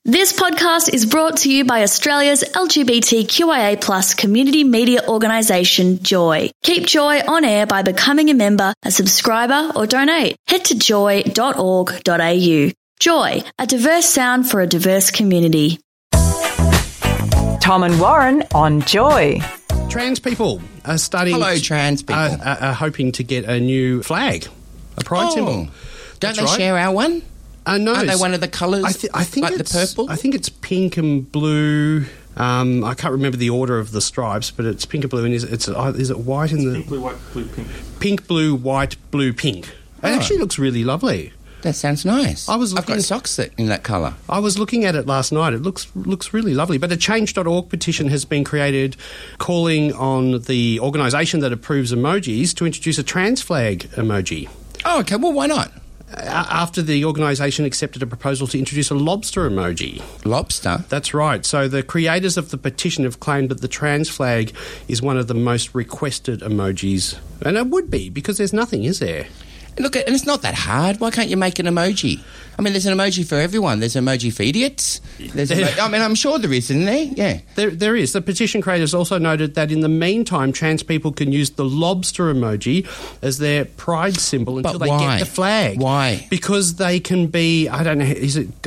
This podcast is brought to you by Australia's LGBTQIA+ community media organisation, Joy. Keep Joy on air by becoming a member, a subscriber or donate. Head to joy.org.au. Joy, a diverse sound for a diverse community. Tom and Warren on Joy. Trans people are starting... Hello, trans people. Are hoping to get a new flag, a pride symbol. Don't they share our one? No. Aren't they one of the colours, I think like the purple? I think it's pink and blue. I can't remember the order of the stripes, but it's pink and blue. And is it white in the... Pink, blue, white, blue, pink. Pink, blue, white, blue, pink. It actually looks really lovely. That sounds nice. I've got socks in that colour. I was looking at it last night. It looks really lovely. But a Change.org petition has been created calling on the organisation that approves emojis to introduce a trans flag emoji. Oh, okay. Well, why not? After the organisation accepted a proposal to introduce a lobster emoji. Lobster? That's right. So the creators of the petition have claimed that the trans flag is one of the most requested emojis. And it would be, because there's nothing, is there? Look, and it's not that hard. Why can't you make an emoji? I mean, there's an emoji for everyone. There's an emoji for idiots. I'm sure there is, isn't there? Yeah. There is. The petition creators also noted that in the meantime, trans people can use the lobster emoji as their pride symbol until they get the flag. Why? Because they can be, I don't know, is it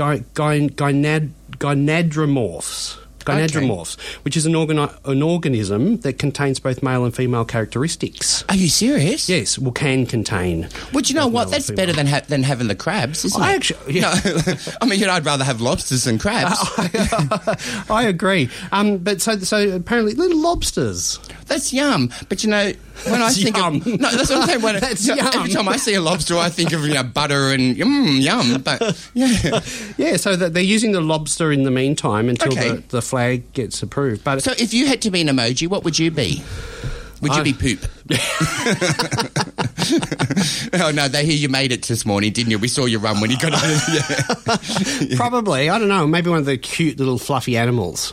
gynandromorphs? Gynandromorphs, which is an organism that contains both male and female characteristics. Are you serious? Yes, can contain. Well, do you know what? That's better than having the crabs, isn't it? Actually, yeah. No, I mean, I'd rather have lobsters than crabs. I agree. But so apparently little lobsters. That's yum. But you know, when I think yum. of that's what I'm saying. That's yum. Every time I see a lobster, I think of butter and yum. But yeah. So that they're using the lobster in the meantime until the flag gets approved. But so, if you had to be an emoji, what would you be? Would you be poop? Oh, no, they hear you made it this morning, didn't you? We saw you run when you got out of yeah. Probably. I don't know. Maybe one of the cute little fluffy animals.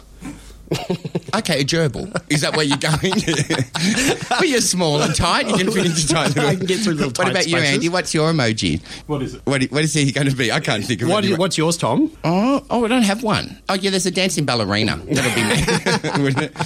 Okay, a gerbil. Is that where you're going? Well, you're small and tight. You can fit into tight little... I can get through little tight What about spaces. you, Andy? What's your emoji? What is it? What is he going to be? I can't think of it. What's yours, Tom? Oh, I don't have one. Oh, yeah, there's a dancing ballerina. That'll be me, wouldn't it?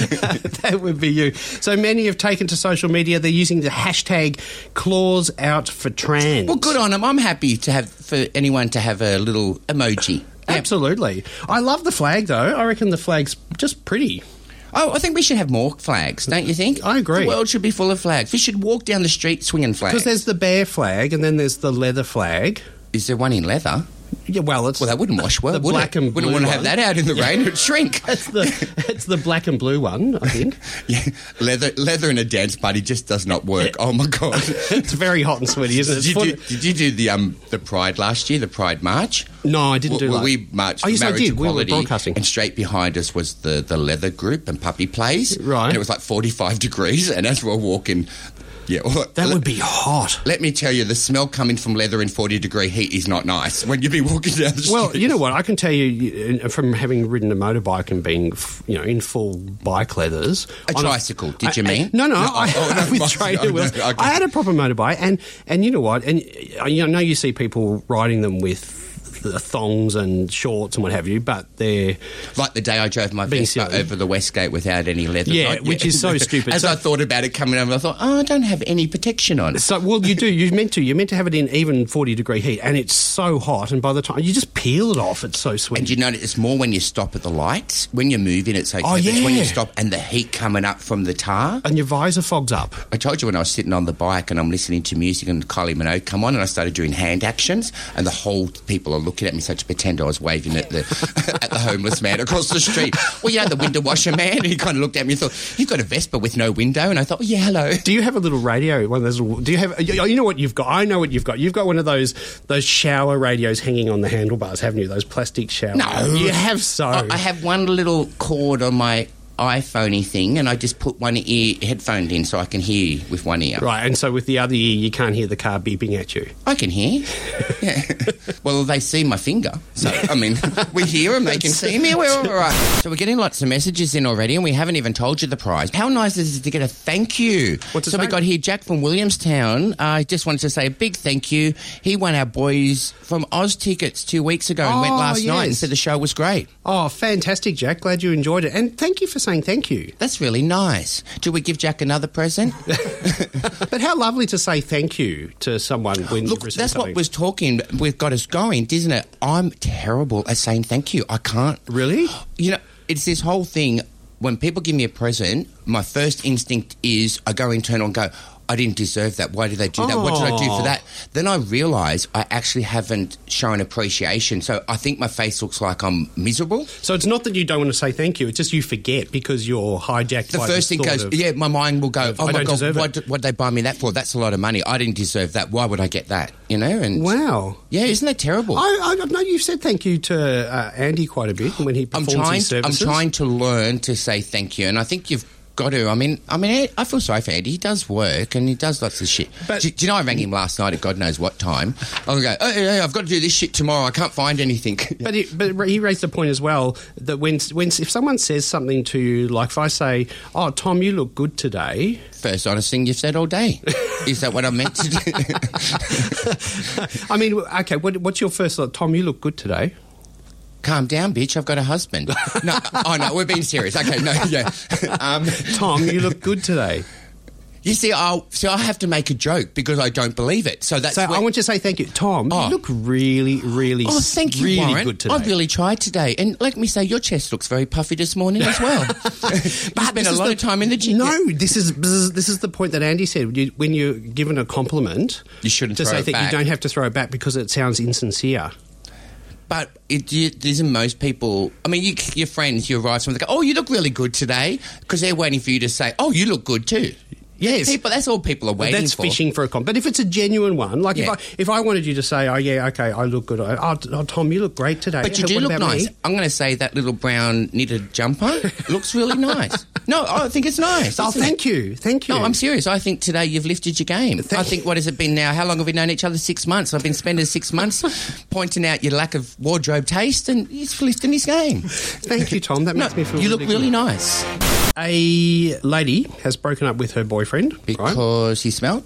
That would be you. So many have taken to social media. They're using the hashtag claws out for trans. Well, good on them. I'm happy for anyone to have a little emoji. Absolutely. I love the flag, though. I reckon the flag's just pretty. Oh, I think we should have more flags, don't you think? I agree. The world should be full of flags. We should walk down the street swinging flags. Because there's the bear flag and then there's the leather flag. Is there one in leather? Yeah, well, that wouldn't wash well, the would black it? and blue Wouldn't want to have one. that out in the rain. It'd shrink. It's the black and blue one, I think. Yeah, leather in a dance party just does not work. Oh, my God. It's very hot and sweaty, isn't it? Did you do the Pride last year, the Pride March? No, I didn't do that. We marched yes, for marriage I did. equality. We were broadcasting. And straight behind us was the leather group and Puppy Plays. Right. And it was like 45 degrees. And as we're walking... Yeah, well, that would be hot. Let me tell you, the smell coming from leather in 40-degree heat is not nice when you be walking down the street. Well, you know what? I can tell you from having ridden a motorbike and being, in full bike leathers. A tricycle, did you mean? No, with trainer wheels. Okay. I had a proper motorbike, and you know what? And I know you see people riding them with the thongs and shorts and what have you, but they're... Like the day I drove my Vespa over the Westgate without any leather. Yeah, which is so stupid. As I thought about it coming over, I thought, I don't have any protection on. So, well, you do. You're meant to have it in even 40-degree heat, and it's so hot, and by the time... You just peel it off. It's so sweaty. And you notice it's more when you stop at the lights. When you're moving, it's okay. Oh, yeah. It's when you stop and the heat coming up from the tar. And your visor fogs up. I told you when I was sitting on the bike and I'm listening to music and Kylie Minogue come on and I started doing hand actions and the whole people are looking at me such a pretend I was waving at the homeless man across the street. Well, the window washer man. And he kind of looked at me and thought, you've got a Vespa with no window. And I thought, yeah, hello. Do you have a little radio? One of those? Do you have? You know what you've got? I know what you've got. You've got one of those shower radios hanging on the handlebars, haven't you? Those plastic shower. No, you have so. I have one little cord on my iPhone-y thing, and I just put one ear headphone in so I can hear with one ear. Right, and so with the other ear, you can't hear the car beeping at you. I can hear. Yeah. Well, they see my finger. So, I mean, we hear them, they can see me, we're all right. So we're getting lots of messages in already, and we haven't even told you the prize. How nice is it to get a thank you? What's it So we say? got here Jack from Williamstown. I just wanted to say a big thank you. He won our boys from Oz tickets 2 weeks ago and went last night and said the show was great. Oh, fantastic, Jack. Glad you enjoyed it. And thank you for saying thank you. That's really nice. Do we give Jack another present? But how lovely to say thank you to someone when Look, you receive that's something. what was talking. We've got us going, isn't it? I'm terrible at saying thank you. I can't. Really? You know, it's this whole thing. When people give me a present, my first instinct is I go internal and go, I didn't deserve that. Why did they do that? What did I do for that? Then I realise I actually haven't shown appreciation. So I think my face looks like I'm miserable. So it's not that you don't want to say thank you, it's just you forget because you're hijacked The by first the thing thought goes, of, yeah, my mind will go, oh I my don't God, deserve what it. did they buy me that for? That's a lot of money. I didn't deserve that. Why would I get that? You know? And Wow. yeah, isn't that terrible? I know you've said thank you to Andy quite a bit when he performs his services. I'm trying to learn to say thank you, and I think you've got to. I mean, I feel sorry for Andy. He does work and he does lots of shit. But- do you know, I rang him last night at God knows what time. I'll go, oh, yeah, I've got to do this shit tomorrow. I can't find anything. But he raised the point as well that when if someone says something to you, like if I say, "Oh, Tom, you look good today," First honest thing you've said all day. Is that what I meant to do? I mean, okay, what's your first thought? Tom, you look good today. Calm down, bitch. I've got a husband. No, oh no, we're being serious. Okay, no, yeah. Tom, you look good today. You see, I have to make a joke because I don't believe it. So that's. So where- I want you to say thank you, Tom. Oh. You look really, really, Oh, thank you, really Warren. good today. I've really tried today. And let me say, your chest looks very puffy this morning as well. You spent a lot of time in the gym. No, this is the point that Andy said. When you're given a compliment, You shouldn't to throw say it that back. you don't have to throw it back because it sounds insincere. But it isn't most people. I mean, your friends, you arrive somewhere, they go, oh, you look really good today, because they're waiting for you to say, oh, you look good too. Yes. That's all people are waiting That's for. fishing for a compliment. But if it's a genuine one, like Yeah. if I wanted you to say, oh, yeah, okay, I look good. Oh, Tom, you look great today. But you Yeah, do what look about nice. me? I'm going to say that little brown knitted jumper looks really nice. No, I think it's nice. Oh, isn't it? thank you. Thank you. No, I'm serious. I think today you've lifted your game. I think, what has it been now? How long have we known each other? 6 months. I've been spending 6 months pointing out your lack of wardrobe taste, and he's lifting his game. Thank you, Tom. That makes me feel You look really good. nice. A lady has broken up with her boyfriend. Right? Because he smelled?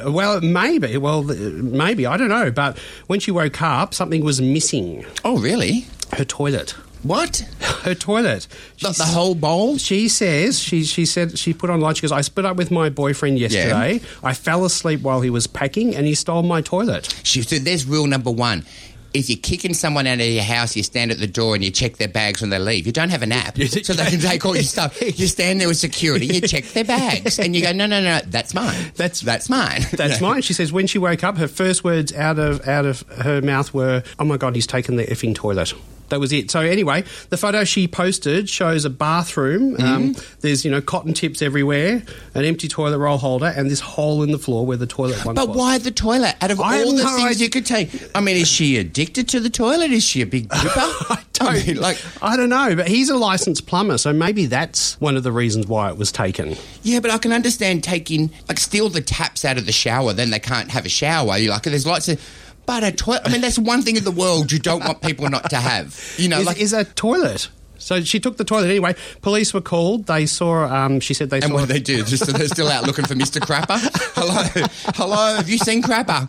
Maybe. I don't know. But when she woke up, something was missing. Oh, really? Her toilet. What? Her toilet. The whole bowl? She says, she said, she put online, she goes, I split up with my boyfriend yesterday. I fell asleep while he was packing and he stole my toilet. So there's rule number one. If you're kicking someone out of your house, you stand at the door and you check their bags when they leave. You don't have an app, so they can take all your stuff. You stand there with security, you check their bags, and you go, no, that's mine. That's mine. That's mine. She says when she woke up, her first words out of her mouth were, oh my God, he's taken the effing toilet. That was it. So anyway, the photo she posted shows a bathroom. There's, cotton tips everywhere, an empty toilet roll holder, and this hole in the floor where the toilet once was. But why the toilet? Out of I all have the no things idea. you could take. I mean, is she addicted to the toilet? Is she a big dipper? I don't know, but he's a licensed plumber, so maybe that's one of the reasons why it was taken. Yeah, but I can understand steal the taps out of the shower, then they can't have a shower. There's lots of... But a toilet, I mean, that's one thing in the world you don't want people not to have. Is a toilet. So she took the toilet anyway. Police were called. They saw. She said they saw. And what do they do? Just they're still out looking for Mr. Crapper. Hello. Have you seen Crapper?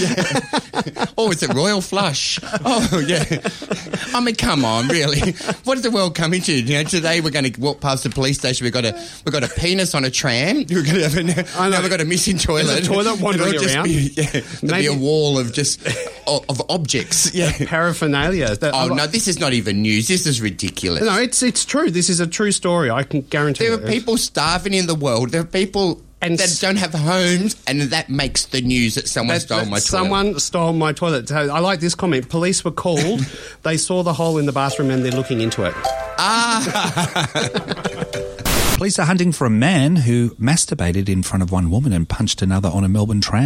Yeah. Oh, it's a royal flush. Oh, yeah. I mean, come on, really. What is the world coming to? Today we're going to walk past the police station. We've got a penis on a tram. We're going to have now we've got a missing toilet. There's a toilet wandering It'll just around. There'll be a wall of just of objects. Yeah. Paraphernalia. No, this is not even news. This is ridiculous. No, it's true. This is a true story. I can guarantee There it. are people starving in the world. There are people that don't have homes, and that makes the news that someone stole my toilet. Someone stole my toilet. So I like this comment. Police were called. They saw the hole in the bathroom and they're looking into it. Police are hunting for a man who masturbated in front of one woman and punched another on a Melbourne tram.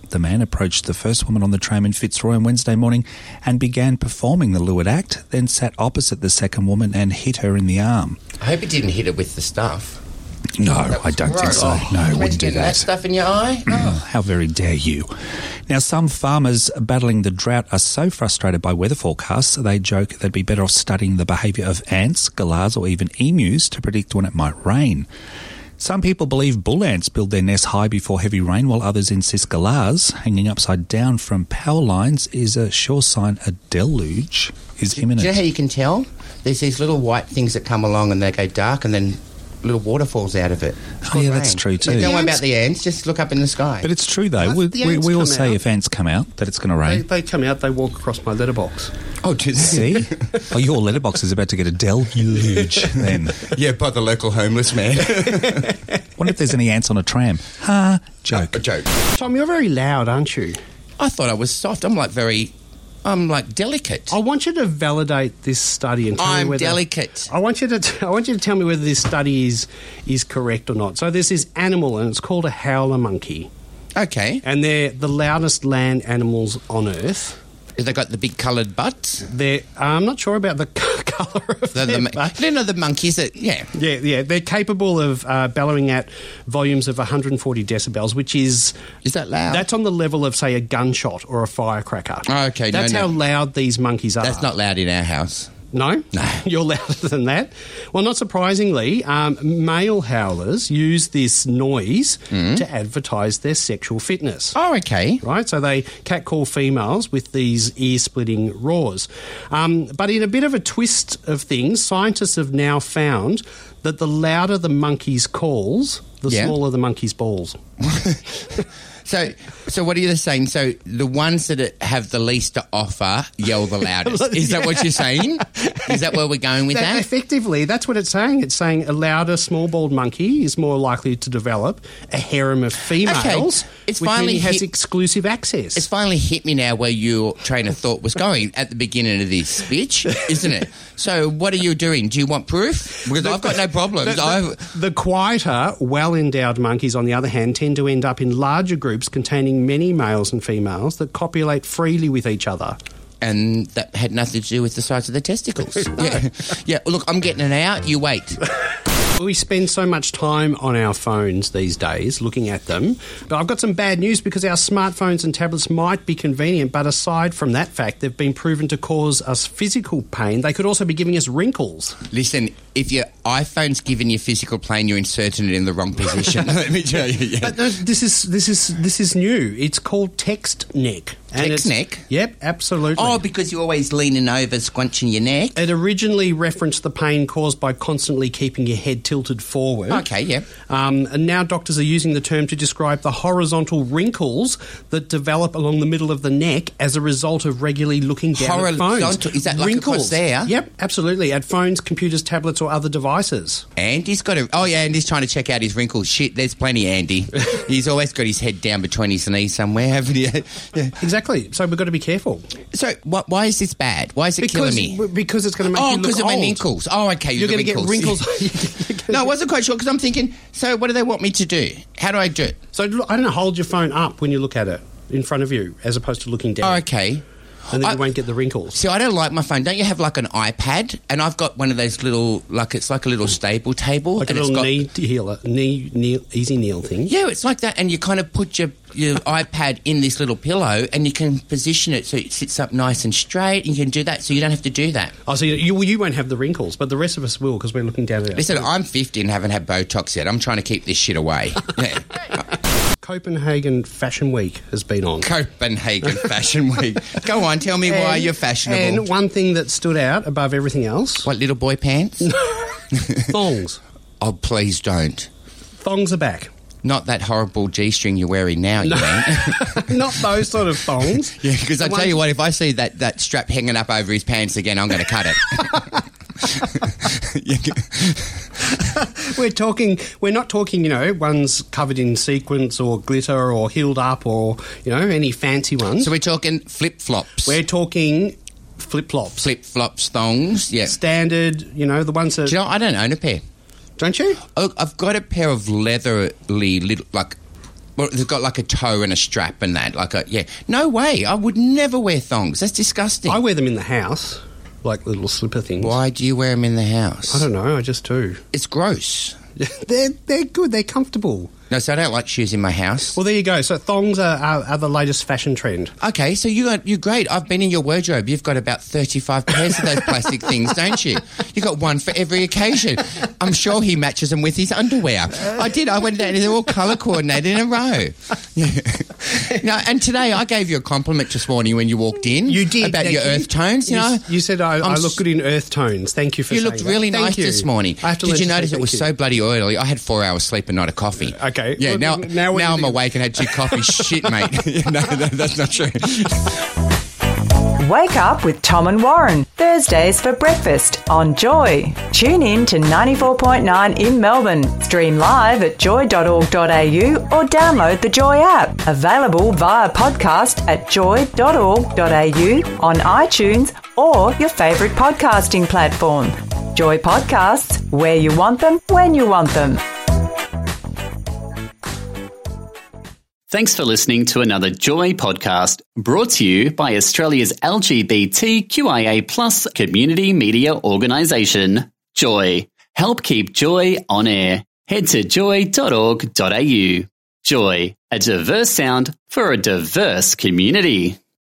The man approached the first woman on the tram in Fitzroy on Wednesday morning and began performing the lured act, then sat opposite the second woman and hit her in the arm. I hope he didn't hit her with the stuff. No, I don't think so. No, I wouldn't do that that. stuff in your eye? Oh. How very dare you. Now, some farmers battling the drought are so frustrated by weather forecasts, they joke they'd be better off studying the behaviour of ants, galahs or even emus to predict when it might rain. Some people believe bull ants build their nests high before heavy rain, while others insist galahs hanging upside down from power lines is a sure sign a deluge is imminent. Do you know how you can tell? There's these little white things that come along and they go dark and then little water falls out of it. Oh, yeah, that's true too. Don't worry about the ants, just look up in the sky. But it's true though. We all say if ants come out that it's going to rain. They come out, they walk across my letterbox. Oh, do they? See? Oh, your letterbox is about to get a deluge then. Yeah, by the local homeless man. Wonder if there's any ants on a tram. Ha, joke. A joke. Tom, you're very loud, aren't you? I thought I was soft. I'm like delicate. I want you to validate this study and tell me I'm whether... delicate. I want you to tell me whether this study is correct or not. So there's this animal, and it's called a howler monkey. Okay. And they're the loudest land animals on Earth. Have they got the big coloured butts? I'm not sure about the colour of their butt. You know the monkeys that... Yeah. Yeah. They're capable of bellowing at volumes of 140 decibels, which is... Is that loud? That's on the level of, say, a gunshot or a firecracker. Oh, okay. That's how loud these monkeys are. That's not loud in our house. No? No. You're louder than that? Well, not surprisingly, male howlers use this noise to advertise their sexual fitness. Oh, okay. Right? So they catcall females with these ear-splitting roars. But in a bit of a twist of things, scientists have now found that the louder the monkey's calls, the smaller the monkey's balls. So what are you saying? So the ones that have the least to offer yell the loudest. Is that what you're saying? Is that where we're going with that? Effectively, that's what it's saying. It's saying a louder, small-balled monkey is more likely to develop a harem of females, It's which finally means he has exclusive access. It's finally hit me now where your train of thought was going at the beginning of this speech, isn't it? So what are you doing? Do you want proof? Because I've got no problems. The quieter, well-endowed monkeys, on the other hand, tend to end up in larger groups containing many males and females that copulate freely with each other. And that had nothing to do with the size of the testicles. Yeah. Look, I'm getting it out. You wait. We spend so much time on our phones these days, looking at them. But I've got some bad news because our smartphones and tablets might be convenient, but aside from that fact, they've been proven to cause us physical pain. They could also be giving us wrinkles. Listen, if your iPhone's giving you physical pain, you're inserting it in the wrong position. Let me tell you. Yeah. But no, this is new. It's called text neck. Text neck? Yep, absolutely. Oh, because you're always leaning over, scrunching your neck? It originally referenced the pain caused by constantly keeping your head tilted forward. Okay, yeah. And now doctors are using the term to describe the horizontal wrinkles that develop along the middle of the neck as a result of regularly looking down at phones. Horizontal? Is that like across there? Yep, absolutely. At phones, computers, tablets or other devices. Andy's got a... Oh, yeah, Andy's trying to check out his wrinkles. Shit, there's plenty, Andy. He's always got his head down between his knees somewhere, haven't you? Yeah. Exactly. So we've got to be careful. So why is this bad? Why is it killing me? Because it's going to make you look old. Oh, because of my wrinkles. Oh, okay. You're going to get wrinkles. No, I wasn't quite sure because I'm thinking, so what do they want me to do? How do I do it? So I don't know, hold your phone up when you look at it in front of you as opposed to looking down. Oh, okay. And then you won't get the wrinkles. See, I don't like my phone. Don't you have like an iPad? And I've got one of those little, like it's like a little stable table. Like and a little knee easy kneel thing. Yeah, it's like that. And you kind of put your iPad in this little pillow and you can position it so it sits up nice and straight and you can do that so you don't have to do that. Oh, so you won't have the wrinkles, but the rest of us will because we're looking down at it. Listen, I'm 50 and haven't had Botox yet. I'm trying to keep this shit away. Yeah. Copenhagen Fashion Week has been on. Copenhagen Fashion Week. Go on, tell me why you're fashionable. And one thing that stood out above everything else... What, little boy pants? Thongs. Oh, please don't. Thongs are back. Not that horrible G-string you're wearing now, you mean? Not those sort of thongs. Yeah, because I tell you what, if I see that strap hanging up over his pants again, I'm going to cut it. We're not talking, ones covered in sequins or glitter or heeled up or, any fancy ones. So we're talking flip-flops. We're talking flip-flops. Flip-flops, thongs, yeah. Standard, the ones that... Do you know, I don't own a pair. Don't you? Oh, I've got a pair of leathery little, Well, they've got like a toe and a strap and that. No way. I would never wear thongs. That's disgusting. I wear them in the house, like little slipper things. Why do you wear them in the house? I don't know. I just do. It's gross. They're good. They're comfortable. No, so I don't like shoes in my house. Well, there you go. So thongs are the latest fashion trend. Okay, so you're great. I've been in your wardrobe. You've got about 35 pairs of those plastic things, don't you? You got one for every occasion. I'm sure he matches them with his underwear. I did. I went down and they're all colour coordinated in a row. No, and today I gave you a compliment this morning when you walked in. You did. About your earth tones. You said I look good in earth tones. Thank you for saying that. You looked really nice this morning. Did you notice it was so bloody oily? I had 4 hours sleep and not a coffee. Okay. Yeah, well, now I'm awake and had 2 coffees. Shit, mate. No, that's not true. Wake up with Tom and Warren, Thursdays for breakfast on Joy. Tune in to 94.9 in Melbourne. Stream live at joy.org.au or download the Joy app. Available via podcast at joy.org.au, on iTunes or your favourite podcasting platform. Joy Podcasts, where you want them, when you want them. Thanks for listening to another Joy podcast brought to you by Australia's LGBTQIA+ community media organisation, Joy. Help keep Joy on air. Head to joy.org.au. Joy, a diverse sound for a diverse community.